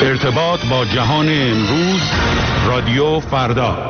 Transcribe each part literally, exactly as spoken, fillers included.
ارتباط با جهان امروز، رادیو فردا.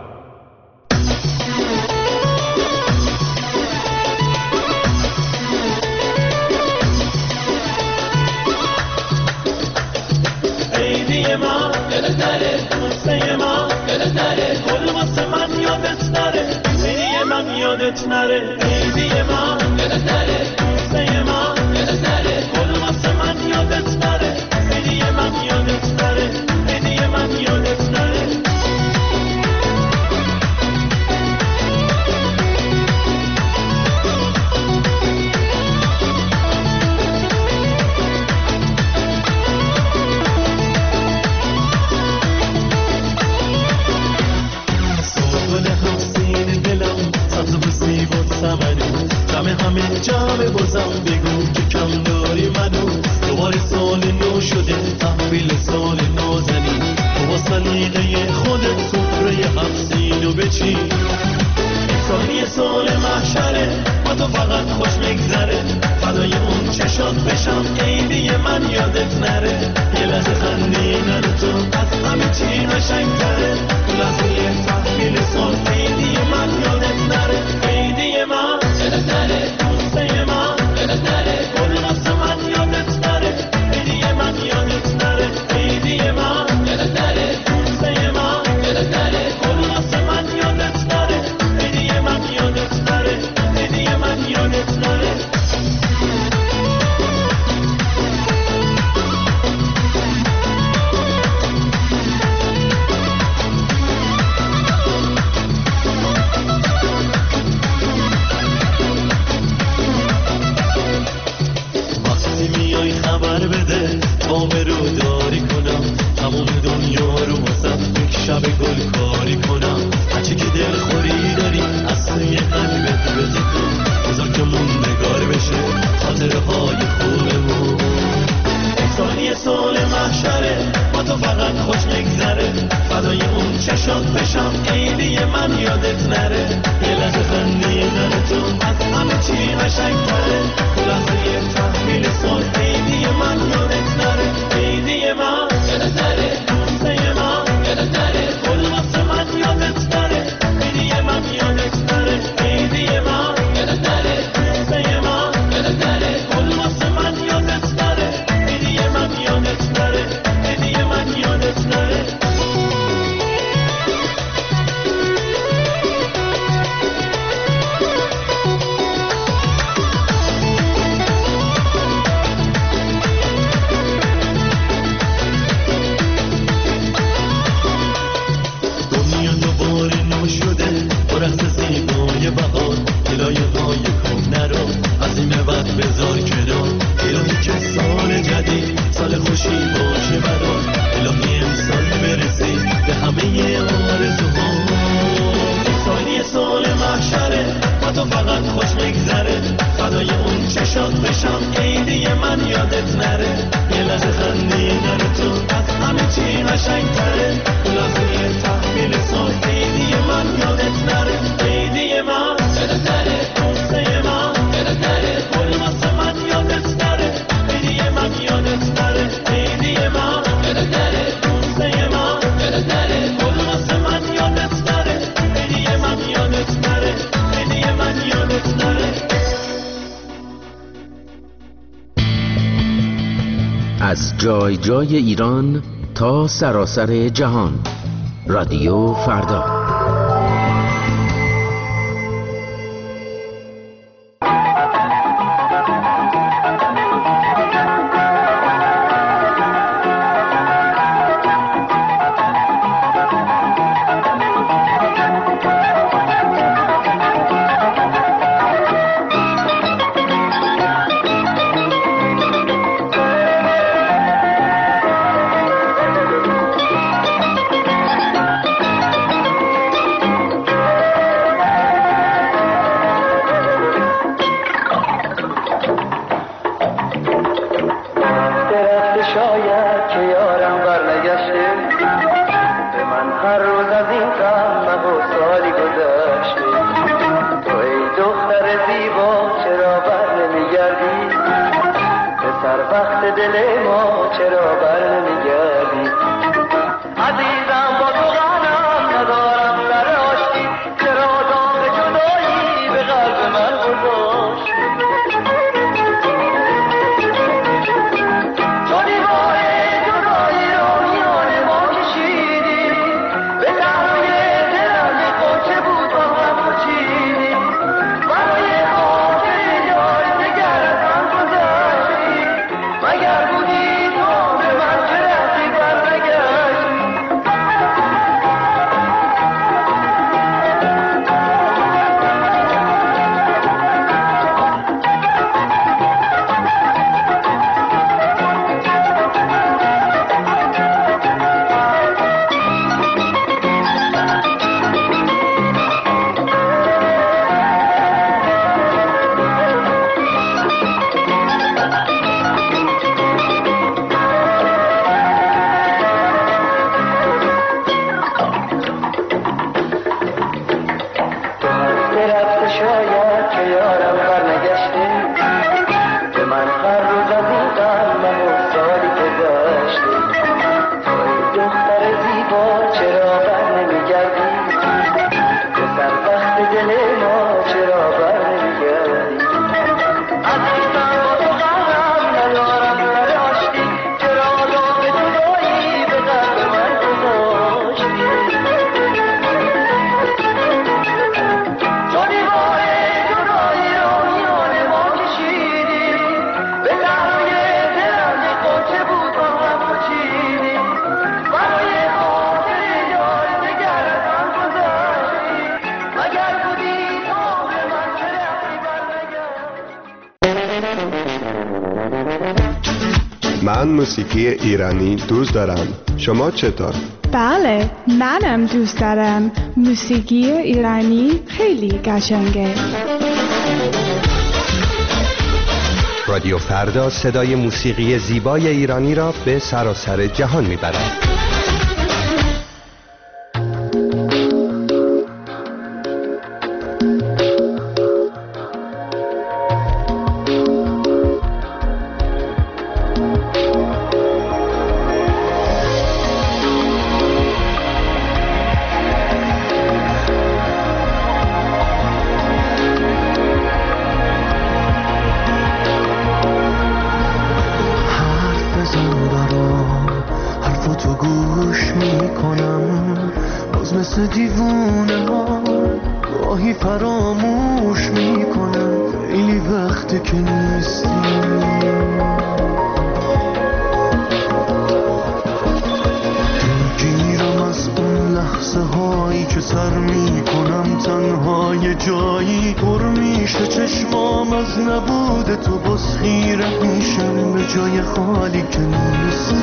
عیدی ما دلت نره، قصه ما دلت نره، گل واسه من یادت نره، عیدی من یادت نره، عیدی ما دلت نره، قصه ما دلت نره، گل واسه من یادت نره، عیدی من یادت نره، عیدی من یادت نره. همه جمع بازم بگو که کم داری منو، دوباره سال نو شده تحویل سال نازنی، تو با سلیقه خودت سفره هفتینو بچین، سالی سال محشره با تو فقط خوش میگذره، فدای اون چشات بشم عیدی من یادت نره، یه لحظه خندیدن تو از همه چی قشنگ‌تره، تو لحظه تحویل سال عیدی من یادت نره، عیدی من یادت نره، قصه من یادت نره، گل واسه من یادت نره، عیدی من یادت نره، عیدی من یادت نره، قصه من یادت نره، گل واسه من یادت نره، عیدی من یادت نره، عیدی من یادت نره. خبر بده تا برو داری کنم، تمام دنیا رو واسم یک شب گل کاری کنم، هرچی که دل خوری داری از توی قلبت بده کن، بذار که موندگار بشه خاطره های خوبمون، سالی سال محشره با تو فقط خوش نگذره، فدای اون چشات بشم عیدی من یادت نره، یه لحظه خندیدن تو از همه چی قشنگ‌تره، تو لحظه تحویل سال عیدی من یادت نره، عیدی من یادت نره، قصه من یادت نره، گل واسه من یادت نره، عیدی من یادت نره، عیدی من یادت نره، قصه من یادت نره، گل واسه من یادت نره، عیدی من یادت نره، عیدی من یادت نره. بهار دلایه های کهنه رو از این به بعد بذار کنار، الهی که سال جدید سال خوشی باشه برات، الهی امسال برسی به همه آرزوها، سالی سال محشره با تو فقط خوش میگذره، فدای اون چشات بشم عیدی من یادت نره، یه لحظه خندیدن تو از همه چی قشنگ‌تره، لحظه تحویل سال عیدی من یادت نره، عیدی من یادت نره، قصه من یادت نره، گل واسه من یادت نره، عیدی من یادت نره، عیدی من یادت نره، قصه من یادت نره، گل واسه من یادت نره، عیدی من یادت نره، عیدی من یادت نره. از جای جای ایران تا سراسر جهان، رادیو فردا. وقت دل ما چرا بر نمیگردی؟ من موسیقی ایرانی دوست دارم. شما چطور؟ بله، منم دوست دارم. موسیقی ایرانی خیلی قشنگه. رادیو فردا صدای موسیقی زیبای ایرانی را به سراسر جهان میبرد. دیوونه ها گاهی فراموش میکنم خیلی وقته که نیستی. میگیرم از اون لحظه هایی که سر میکنم تنها یه جایی پر میشه چشمام از نبود تو باز خیره میشم به جای خالی که نیستی.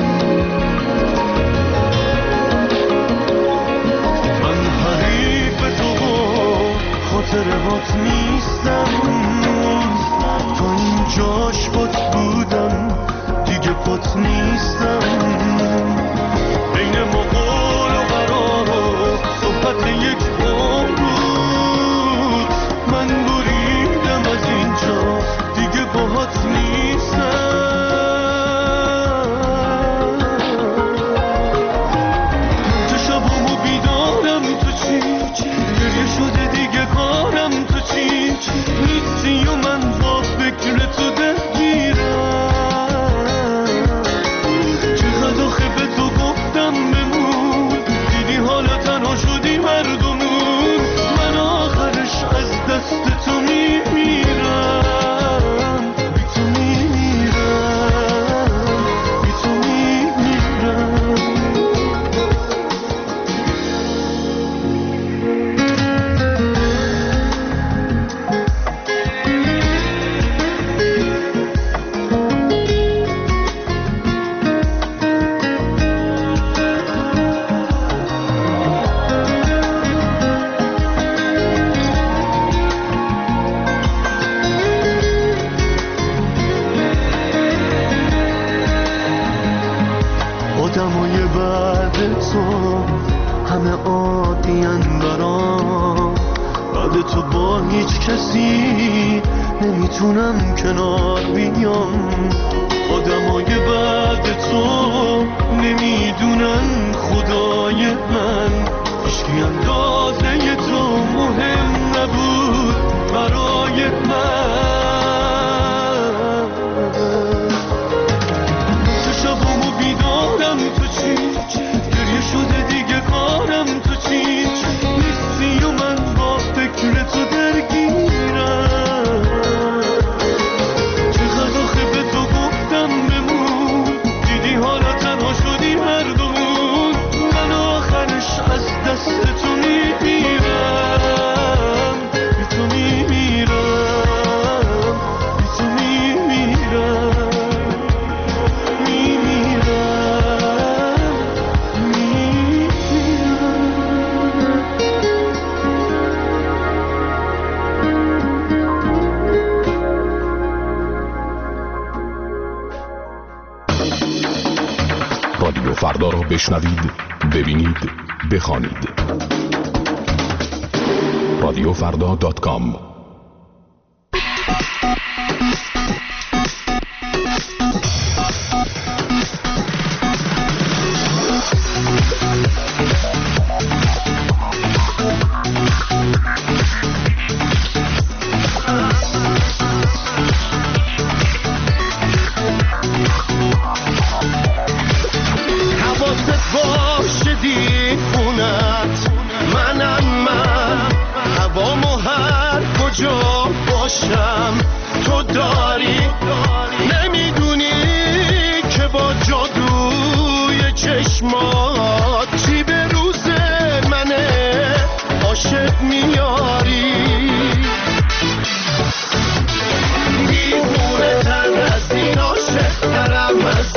خاطرهات نیستم تا اینجاش پات بودم دیگه پات نیستم. بین ما قول و قرار و صحبت یک عمر بود. من بریدم از اینجا دیگه باهات نیستم. چه شبامو بیدارم تو چی گریه شده دیگه کارم تو چی نیستی و من با فکر تو درگیرم. چقدر آخه به تو گفتم بمون دیدی حالا تنها شدی مردمون. من آخرش از دست تو میمیرم بی تو میمیرم بی تو میمیرم. آدمای بعد تو همه عادی‌ان برام. بعد تو با هیچ کسی نمیتونم کنار بیام. آدمای بعد تو نمیدونن خدای من هیچکی اندازه تو مهم نبود برای من. چه شبامو بیدارم تو چی گریه شده دیگه کارم تو چی نیستی و من با فکر تو درگیرم. چقدر آخه به تو گفتم بمون دیدی حالا تنها شدی مردمون. من آخرش از دست تو میمیرم بی تو میمیرم بی تو میمیرم رادیو فردا را بشنوید، ببینید، بخوانید. رادیو فردا دات کام. تو داری نمیدونی که با جادوی چشمات چی به روز منه عاشق میاری. دیوونه تر از این عاشق ترم از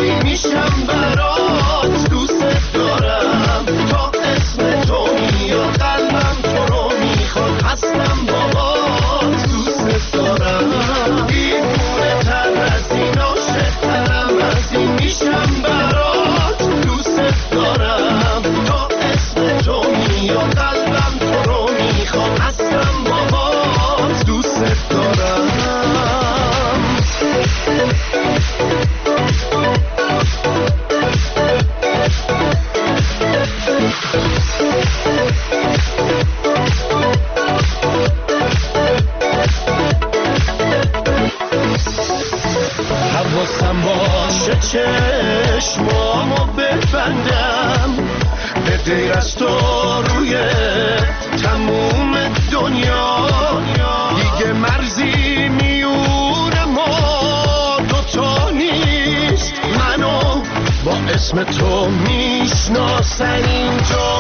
چشمامو ببندم به غیر از تو روی تموم دنیا دیگه مرزی میون ما دوتا نیست. منو با اسم تو میشناسن اینجا.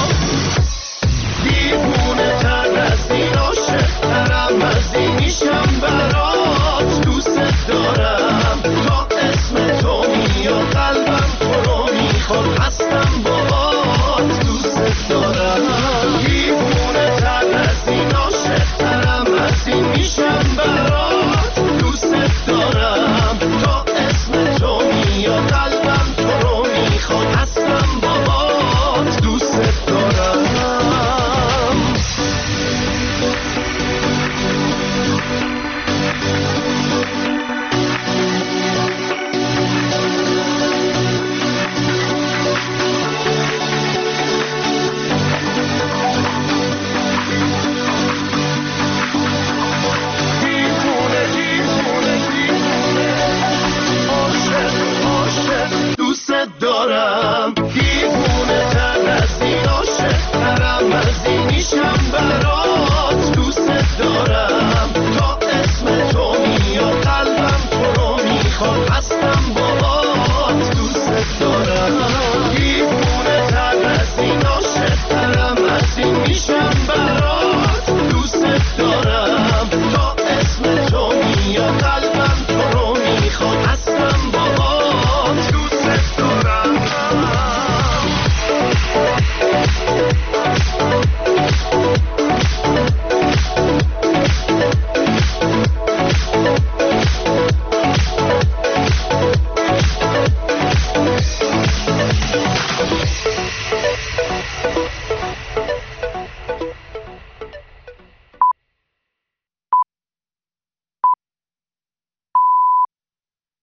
دیوونه تر از این عاشق ترم از این میشم